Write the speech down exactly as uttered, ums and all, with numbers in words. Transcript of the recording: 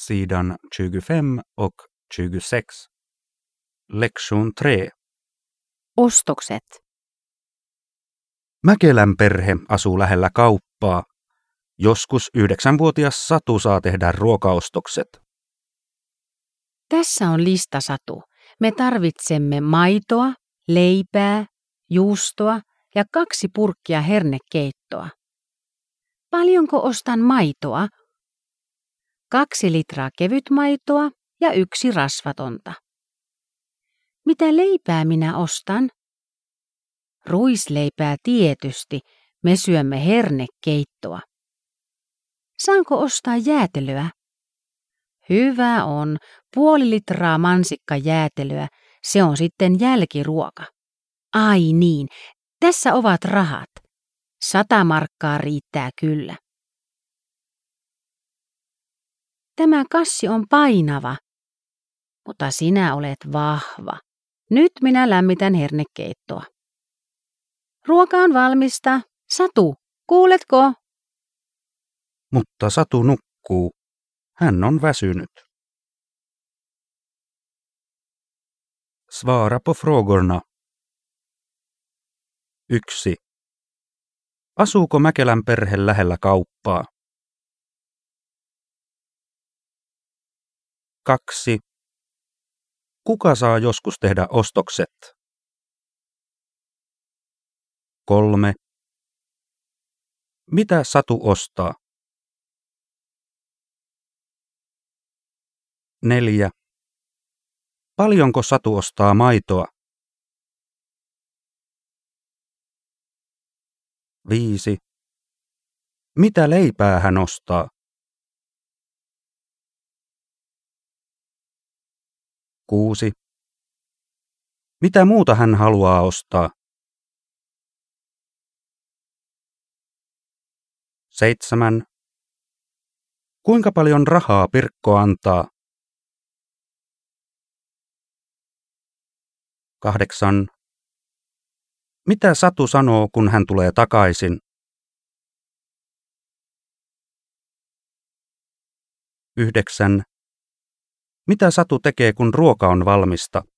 sidan tjugofem och tjugosex. Lektion tre. Ostokset. Mäkelän perhe asuu lähellä kauppaa. Joskus yhdeksänvuotias Satu saa tehdä ruokaostokset. Tässä on lista, Satu. Me tarvitsemme maitoa, leipää, juustoa ja kaksi purkkia hernekeittoa. Paljonko ostan maitoa? Kaksi litraa kevytmaitoa ja yksi rasvatonta. Mitä leipää minä ostan? Ruisleipää tietysti. Me syömme hernekeittoa. Saanko ostaa jäätelöä? Hyvä on. Puoli litraa mansikkajäätelöä. Se on sitten jälkiruoka. Ai niin, tässä ovat rahat. Sata markkaa riittää kyllä. Tämä kassi on painava, mutta sinä olet vahva. Nyt minä lämmitän hernekeittoa. Ruoka on valmista. Satu, kuuletko? Mutta Satu nukkuu. Hän on väsynyt. Svara på frågorna. yksi. Asuuko Mäkelän perhe lähellä kauppaa? kaksi. Kuka saa joskus tehdä ostokset? kolme. Mitä Satu ostaa? neljä. Paljonko Satu ostaa maitoa? viisi. Mitä leipää hän ostaa? kuusi. Mitä muuta hän haluaa ostaa? seitsemän. Kuinka paljon rahaa Pirkko antaa? kahdeksan. Mitä Satu sanoo, kun hän tulee takaisin? yhdeksän. Mitä Satu tekee, kun ruoka on valmista?